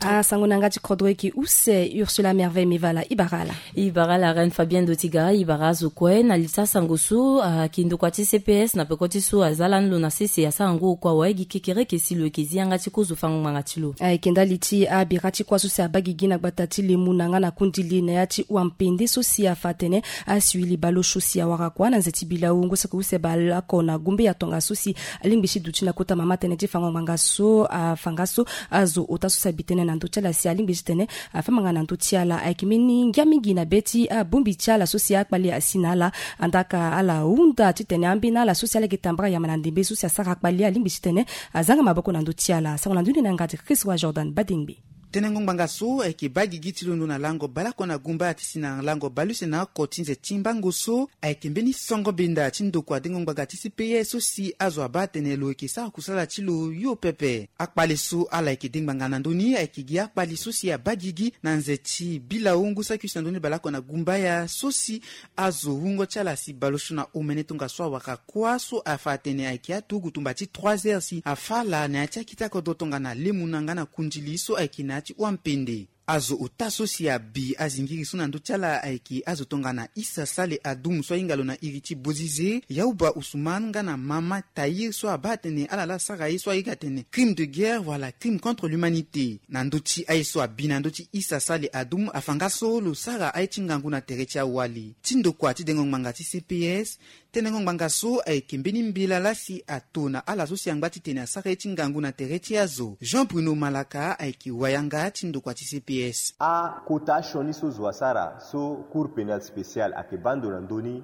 Sangonanga Kodweki use Ursula Merveille Mevala Ibarala Reine Fabien Dotiga Ibara Zokwe na Lisa Sangosu kindokwati CPS na pekoti su azalan luna sisi ya sangu kwa waegi kikere kesilu kezi angati kuzufangu mangatilo. Kenda liti birati kwa susi abagigi na batati limunanga na kundili na yati uampende susi ya fatene aswili balo shusi ya warakwa na nzeti bila ungo sako use bala kona gumbe ya tonga susi alimbishi duchi na kuta mama tene jifango mangaso fangaso azo otasu sabitene na ndochala si alimbishi tene famanga na ndociala aikimini ngiamingi na beti bumbi chala susi ya akbali asinala andaka ala unda titene ambina la susi ala getambra ya manandimbe susi ya saka akbali alimbishi tene azanga maboko na ndociala sango na nduni na ngati Chris wa Jordan Badingbi Tenengo bangaso eke bagi gitilundo na lango balako na gumba atisi na lango baluse na kotinze timbangoso eke mbeni songo benda chindo kwa dengo bagatisi peye sosi azo abatene lo eke sa kusala chilo yo pepe akpaleso ala eke dengbanga nandoni eke gia akpaleso si ya bagigi na nzeti bila ungu sa kusandoni balako na gumba ya sosi azo ungo chala si balosho na omene tonga swa wakakwa so afatene eke atugu tumbati 3 heures si afala na atia kitako dotonga na lemunanga na kunjili so eke na wampende azo utaso siya bi azingiri suna ndochala aiki azo tonga na Isa Sale Adum so ingalo na iriti bozize yauba Usman ngana mama Tahir so abatene alala sagayi so igatene crime de guerre voilà crime contre l'humanité nandochi aiso abina ndochi Isa Sale Adum afangaso lo saga aichingangu na terecha wali tindo kwa tidengo mangati CPS tenengo bangaso aikembeni mbila lasi atona ala so siangbati tena saka ichingangu na terecha zo Jean Bruno Malaka aiki wayanga tindo kwa CPS a kota shoni so zwasara so cour pénal spécial ake bando na ndoni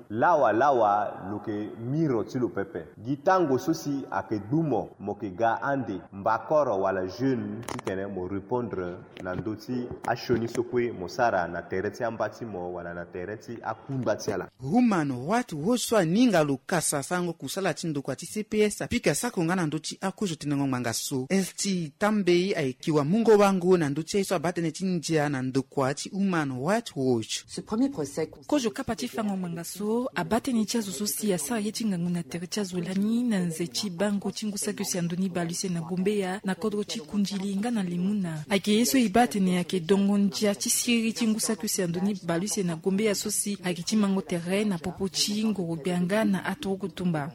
lawa loke miro tilo pepe gitango sosi ake dumo mokega ande mbakoro wala jeune titene mo répondre na ndoti a shoni sokwe mosara na tereti ambati mo wala na tereti akumbati ala human watu woswa ninga lukasa sango kusala tindo kwa CPS apika sako ngana ndoti akujo tinengo mangaso esti tambei aikiwa mungo wangu na ndoti aiso abatene njia na ndokwachi Human Rights Watch. Ce premier procès kojo kapati fango mangaso abate ni chazo sosi ya sa yetinga nguna terecha zolani na nzechi bango chingusa kusi andoni baluse na gombeya na kodro chikunjili nga na limuna ake yeso ibate ne ake dongo njia chisiri chingusa kusi andoni baluse na gombeya sosi ake chimango terrain na popo chingo bianga na atogo tumba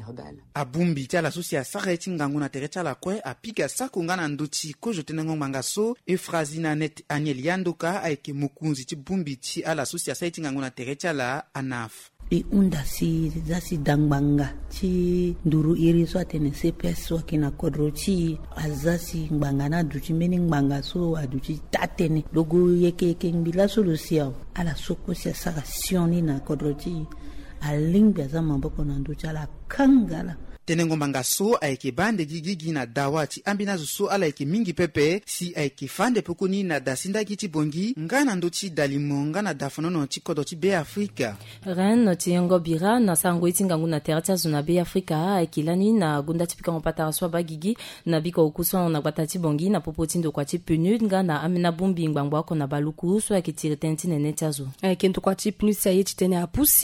abumbi chala sosi ya sa yetinga nguna terecha la kwe apika sako ngana ndochi kojo tenengo mangaso efrazina net Aniel Yandoka aike mukunzi chibumbi chi ala susia saiti nganguna terecha la anaf unda si zasi dangbanga chi nduru iri so atene CPS so kina kodro chi azasi ngbangana duchi meni ngbanga so aduchi tatene logo yeke mbila solusia ala soko sia saka sioni na kodro chi alingba za mamboko na nducha ala kangala tenengo mangaso aike bande gigi na dawati ambinazo so ala ike mingi pepe si aike fande pokoni na dasinda giti bongi ngana ndochi dalimonga na dafonono chikodo chi be Afrika Ren tiengo bira na sango itingangu na terata zona be Afrika aikilani na gunda tipika ngopata swa bagigi na biko okuso na batati bongi na popotindo kwa tipenu ngana amina bombi ngbangwa ko na baluku so akitire tentine netazo kento kwa tipenu sa yeti tene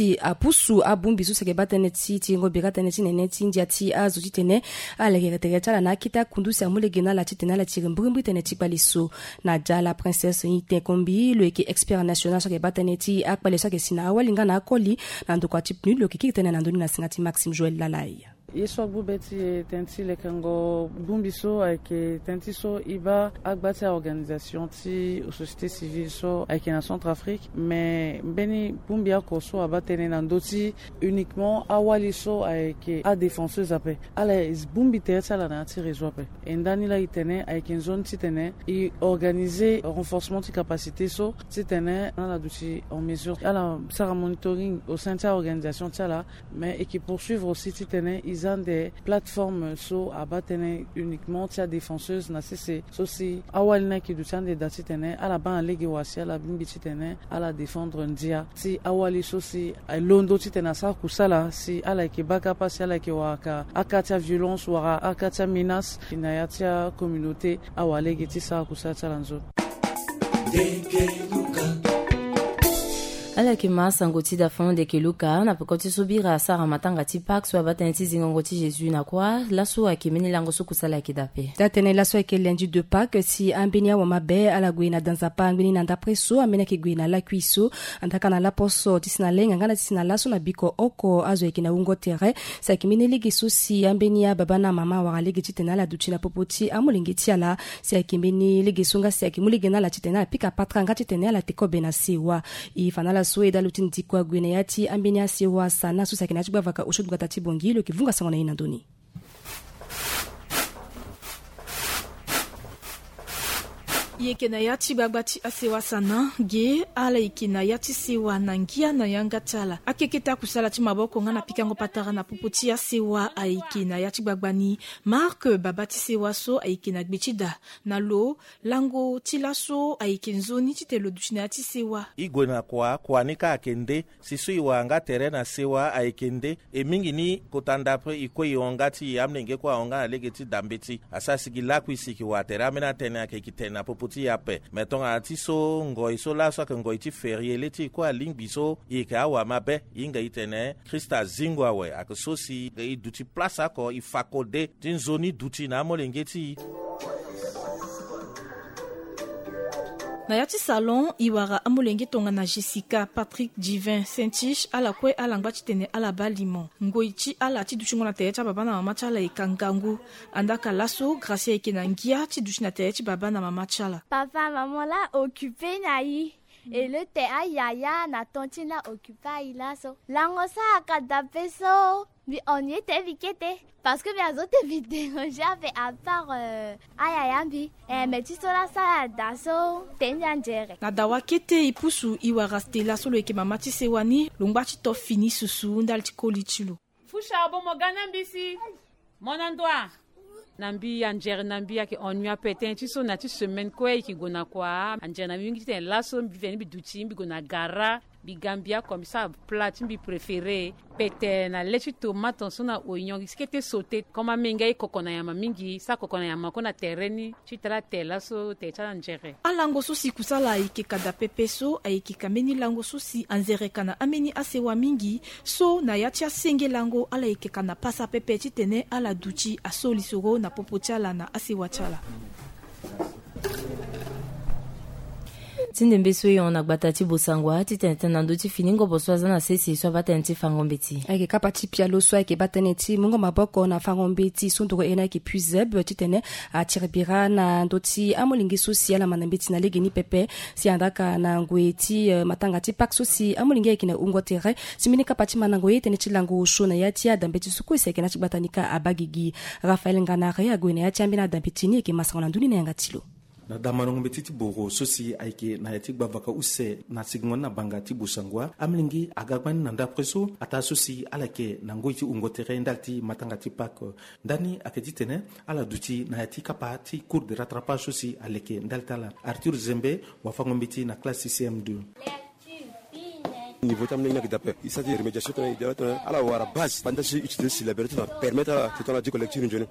apusu abumbi so seke batene tiengo bira tene tineneti ndia ti azo titene alege tala na kita kundusi amulegena la titena la tirimburimbu tene tikbaliso na jala princesse Ite Kombi lo eki expert national so ke bataneti akbalesa ke sina walinga na akoli na ndokwa tipnu lo kiki tene na ndoni na singati Maxime Joël Lalai Yeso bubeti tenti lekango bumbiso ake tenti so iba agbati organisation ti société civile so ake na Centrafrique mais beni bumbia ko so abatene na ndoti uniquement awali so ake a défenseuse ape ala is bumbi teresa la na ti réseau ape endani la itene ake zone ti tene i organiser renforcement de capacité so ti tene na la duti en mesure ala sara monitoring au sein de l'organisation ti ala mais et qui poursuivre aussi ti tene des plateformes so abatene uniquement tia défenseuse na cc so si awalina ki du tande dati tene ala ban lege wasi ala bimbi tene ala défendre ndia si awali so si londo tene sa kusala si ala ki baka pasi ala ki waka akatia violence wara akatia menace inayatia communauté awalege ti sa kusala talanzo ala ke masango ti da fond de keluka na pekoti subira sara matanga ti pak so abata ti zingongo ti Jésus na kwa laso akimeni lango so kusala ki dape tatene laso ake lundi de Pâques si ambenia wa mabe ala gwina danzapa ambeni na ndapreso amena ke gwina la kuiso antaka na la poso tisina lenga ngana tisina laso na biko oko azo eke na ungo tere sa kimeni ligi so si ambenia baba na mama wa ligi titena la duchi na popoti amulingi ti ala si akimeni ligi songa si akimuligi na la titena pika patra ngati titena la tekobe na siwa I fanala so eda lutin dikwa gwina yati ambenia siwa sana so sa kinachi bavaka ushudu gatati bongilo kivunga sangona ina doni Yekena yati babati asewa sana ge ala ikena yati sewa nangia na yanga tala akeketa kusala ti maboko ngana pikango patara na popoti asewa aikena yati bagbani Mark babati sewa so aikena gbechida na lo lango tilaso aikenzoni titelo duchina yati sewa igwena kwa nika akende sisu iwanga terena sewa aikende mingi ni kotandapre ikwe iongati amnenge kwa onga legeti dambeti asasi gilakwi siki watera mena tena kekitena popoti yape meton atiso ngoi so la so ngoi ti ferie leti kwa lingbiso ika wa mabe inga itene Krista zingwa we akososi i duti place ko ifakode tin zoni duti na molengeti na yati salon iwara amulenge tonga na Jessica Patrick Divin Saint-Ish ala kwe ala ngbachi tene ala balimon ngoichi ala ti duchingo na techa baba na mama chala ikangangu andaka laso Gracia ikena ngia ti duchina techa baba na mama chala papa maman la occupé na yi et le te ayaya na tonti la occupé ila so lango sa kadape so mais on y était vikete parce que bien autres vidéos j'avais à part ayayambi mais tu sola sa daso tenjangere na dawa kete ipusu iwara stela solo eke mama ti sewani longbachi to fini susu ndal ti kolichilo fusha bo mogana mbisi monandwa nambi angere nambi yake onua peten ti so na ti semaine kwe ki gona kwa angere nambi ngi ten laso mbi veni bi duchi mbi gona gara bi gambia comme ça plat mbi préféré pete na lechi tomate so na oignon skete sauté comme menga e kokona yama mingi sa kokona yama kona tereni ti tala tela so te tala angere alango so si kusala ike kada pepe so aike kameni lango so si anzere kana ameni asewa mingi so na yati asenge lango ala ike kana pasa pepe ti tene ala duchi asoli soro na popochala na asewa chala tinde mbeso yo na gbatati bosangwa titenten na ndoti finingo boswaza na sesi so batenti fangombeti ake kapati pialo so ake bateneti mungo maboko na fangombeti sondoko ena ke puiseb titene a tiribira na ndoti amolingi social manambeti na legeni pepe si andaka na ngweti matanga ti pak so si amolingi ake na ungo tere simini kapati manango yete neti lango shona yati adambeti suku seke na tibatanika abagigi Rafael Nganare agwena yati ambina adambeti ni ake masangana nduni na yangatilo na damanongo betiti boro sosi aike na yati gbavaka use na signgona na banga ti busangwa amlingi agagbani na ndapreso ata sosi alake na ngoiti ungotere ndalti matanga ti pak ndani aketi tene ala duti na yati kapa ti cours de rattrapage sosi aleke ndaltala Arthur Zembe wa fangombiti na classe CM2 niveau tamne na kidape isati remédiation tane idawata ala wara base fantasie utiliser si la vérité permettre à tout la collecture njone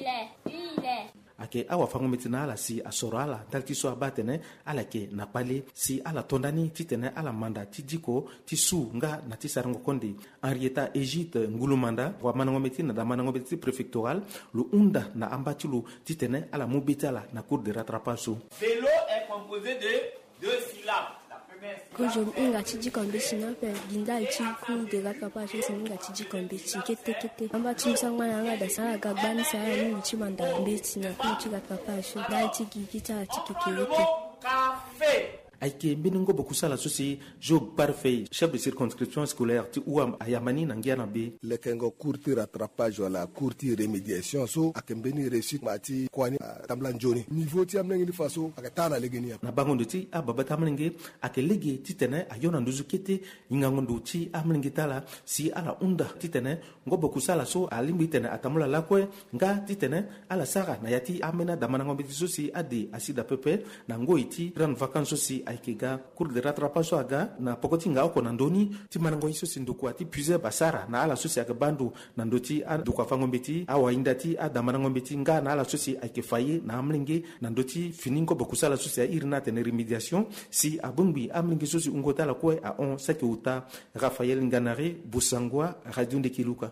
ake awa fangometi na ala si asoro ala talti so abatene ala ke na pale si ala tondani titene ala manda ti diko ti su nga na ti sarango konde Henrietta Egide ngulumanda wa manangometi na damanangometi préfectoral lu unda na ambatilu titene ala mobetala na cours de rattrapage. Vélo est composé de 2 syllabes. Kujom inga chiji kombesi na pe ginda ichi ku de la kapashe singa chiji kombesi kete amba chimsangwa nga da sala gagbani sa ni chimanda mbeti na ku chiga kapashe da ichi gigita chikikireke café aike mbiningo bokusala sosi jog parfait chef de circonscription scolaire ti uam ayamani na ngiana be lekengo courti rattrapage wala courti remédiation so akembeni réussite mati kwani tambla njoni niveau ti amnengi ni faso akatana legeni na bangondo ti ababa tamnenge akelege titene ayona nduzu kete ingangondo ti amnenge tala si ala unda titene ngo bokusala so alimbi tene atamula lakwe nga titene ala sara na yati amena damana ngombe sosi ade asida pepe na ngoiti grande vacances sosi aikega cour de rattrapage aga na pokoti nga oko nandoni ti manango iso sindukwa ti puise basara na ala susi aga bandu nandoti a dukwa fangombeti awa indati a damanangombeti nga na ala susi aike faye na amlingi nandoti finingo bokusala susi a irina tene remediation si abungbi amlingi susi ungotala kwe a on saki uta Rafael Nganare Busangwa Radio Ndekiluka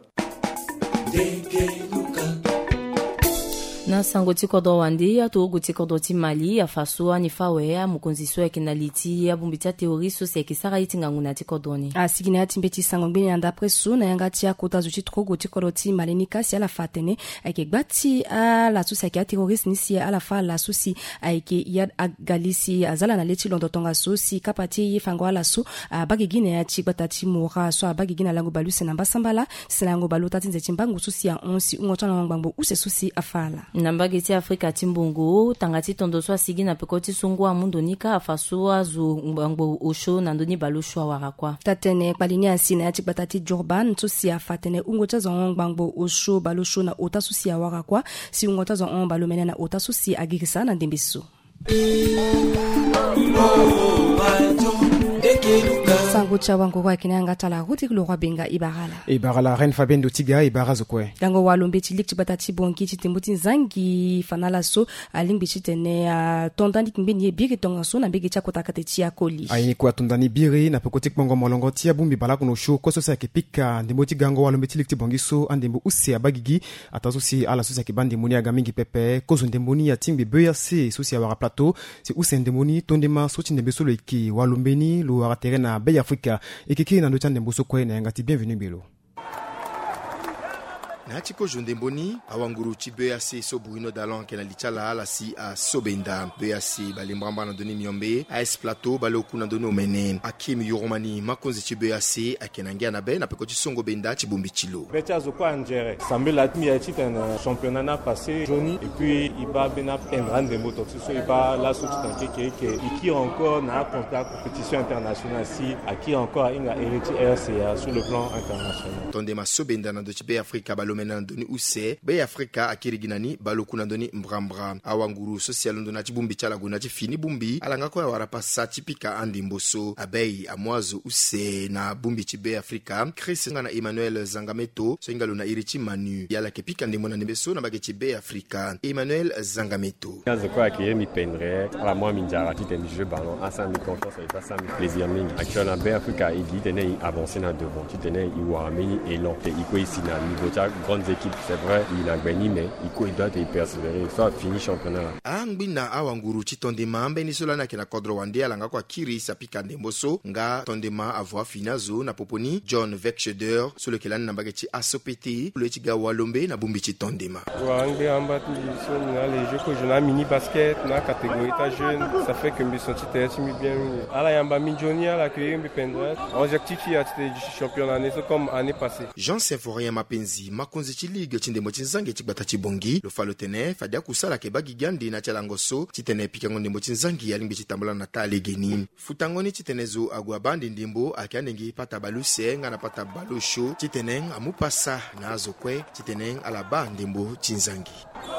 na sango ti kodo wandi atu ti kodo ti Mali afasua ni fawe mukonziso yake na liti ya bumbita teori so yake sara itinga nguna ti kodoni asigine ati mbeti sango mbini anda presu na yanga ti akota zuti trogo ti kodo ti Mali ni kasi ala fatene ake gbati ala susi yake terrorist ni si ala fa la susi ake ya galisi azala na leti londo tonga susi kapati yifango ala su bagi gine ya ti gbata ti mora so bagi gine lango balu se namba sambala se lango balu tati nze timbangu susi ya onsi ungotana ngbango use susi afala nambagi ti Afrika ti mbungu tangati tondo so asigi na pekoti sungu amundonika afasua zu ngbango osho na ndoni balushu awarakwa tatene kpalini asina ya tikbata ti Jorban susi afatene ungota zo ngbango osho balushu na ota susi awarakwa si ungota zo balumene na ota susi agirisa na ndembisu sango cha wango kwa kinanga tala ruti lo benga ibarala ren fabendo tiga ibarazo kwe dango walombe ti lik tibata ti bonki ti tembuti nzangi fanala so alingbi ti tene tondani kimbeni biri tonga so na bigi cha kotaka te ti akoli ayini kwa tondani biri na pekoti kpongo molongo ti abumbi bala kuno sho koso sa ke pika ndembo ti gango walombe ti lik ti bongi so andembo usi abagigi atazo si ala so sa ke bandi muni aga mingi pepe koso ndemboni ya timbi BRC so si awara plateau si usi ndemboni tondema so ti ndembe so lo iki walombeni lo ara terena Bay Africa ekiki na ndocha ndembo so kwe na yanga ti bienvenue belo na chiko jondemboni awanguru chi BAC so Bruno Dalon ke na lichala ala si a Sobenda BAC balimbamba na doni miombe AS Plateau baloku na doni omene Akim Yoromani makonzi chi BAC akenangia na be na pekoti songo benda chi bombi chilo Betia zo kwa njere Sambela atmi ya chita na championnat na passé Johnny et puis iba bena pendran de moto so iba la so chita ke iki encore na contact compétition internationale si aki encore inga héritier RCA sur le plan international Tonde ma Sobenda na do chi Bay Africa mena ndoni use Bay Africa akiriginani baloku na ndoni mbrambra awanguru social ndona chibumbi chala guna chifini bumbi alanga ko warapasa chipika andimboso abei amwazo use na bumbi chi Bay Africa Chris ngana Emmanuel Zangameto so ingalo na irichi manu yala kepika ndimona nembeso na bage chi Bay Africa Emmanuel Zangameto kaze kwa kiemi pendre ala moi minjara tite mi jeu ballon asa mi confiance et ça mi plaisir mingi actuellement Bay Africa igi tene avancer na devant tene iwa mini elan te iko ici na niveau cha grandes équipes, c'est vrai, il a gagné, mais il doit y persévérer, soit fini championnat. Angbina awanguru chitondema mbeni solana kena kodro wande alanga kwa kiri sapika ndemboso nga tondema avwa finazo na poponi John Vexheder sur le kelani nambageti asopeti le chiga walombe na bumbi chitondema. Wangbe ambati so na les jeux que je na mini basket na catégorie ta jeune, ça fait que me senti bien. Ala yamba minjoni ala que me pendra. Objectif ya du championnat c'est comme année passée. Jean Symphorien Mapenzi makonzi chi ligue chindemo chinzange chibata chibongi lo falo tene fadia kusala ke bagigandi na chalangoso chitene pikango ndemo chinzangi yalimbi chitambula na tale geni futangoni chitenezo agwa bandi ndimbo akianengi pata baluse ngana pata balusho chiteneng amupasa na azokwe chiteneng alaba ndimbo chinzangi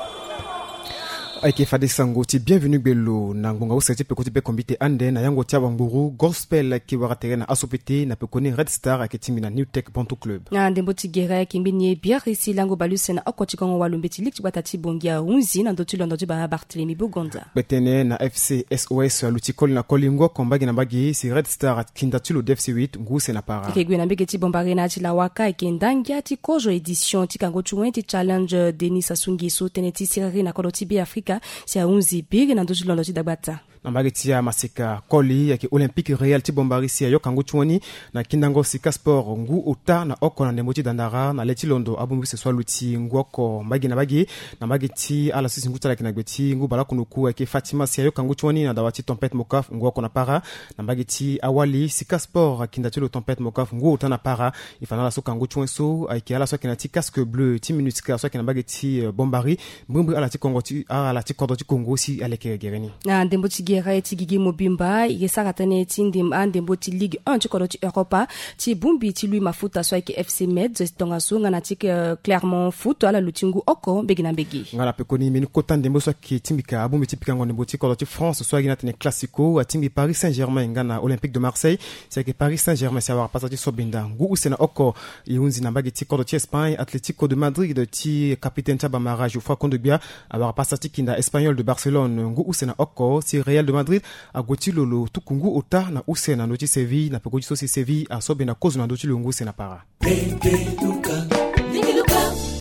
Aike fade sango ti bienvenue belo na ngonga usati pekoti pe kombite ande na yango tia banguru gospel ki waratere na asopete na pekoni Red Star aketimi na New Tech Bantu Club na ndembo ti gera kimbini biar isi lango baluse na okoti kongo walumbe ti lik batati bongia unzi na ndotu londo ba Barthélemy Bugonza betene na FC SOS luti kol na kolingo kombagi na bagi si Red Star kindatulo FC8 nguse na para kegwe na mbegeti bombare na ti lawaka ekendangia ti kojo edition ti kango ti challenge Denis Asungiso teneti sirari na koloti bi Afrika si a unzi big na ndotu londo ti dagbata na mageti ya masika koli yake Olympique Real ti bombarisi ya yokango chwani na kindango sika sport ngu ota na oko na ndemoti dandara na leti londo abumbise swa luti ngoko mbagi na mageti ala sisi nguta la kinageti ngu bala kunuku yake Fatima si ya yokango chwani na dawati tempête mokaf ngoko na para na mageti awali sika sport kindatilo tempête mokaf ngu ota na para ifana so kango chwenso yake ala so kinati casque bleu ti minusika so kinabageti bombari mbumbu ala ti kongo ti ala ti kodo ti kongo si aleke gereni na ndemoti Nigeria ti gigi mobimba ye saratane ti ndembo ti Ligue 1 ti kodo ti Europa ti bumbi ti lui mafuta so ki FC Metz tonga so ngana ti Clermont Foot ala lutingu oko begina begi ngala pekoni meni kota ndembo so ki timbika abumbi ti pikango ndembo ti kodo ti France so gina tene Classico atimbi Paris Saint-Germain ngana Olympique de Marseille c'est que Paris Saint-Germain c'est avoir passé so benda ngu usena oko yunzi na bagi ti kodo ti Espagne Atlético de Madrid ti capitaine Tabamara Geoffroy Kondogbia avoir passé ti kinda Espagnol de Barcelone ngu usena oko si Real de Madrid a goti lolo tukungu ota na usena no ti Séville na pekoni so si Séville a so bena kozo na do ti lungu sena para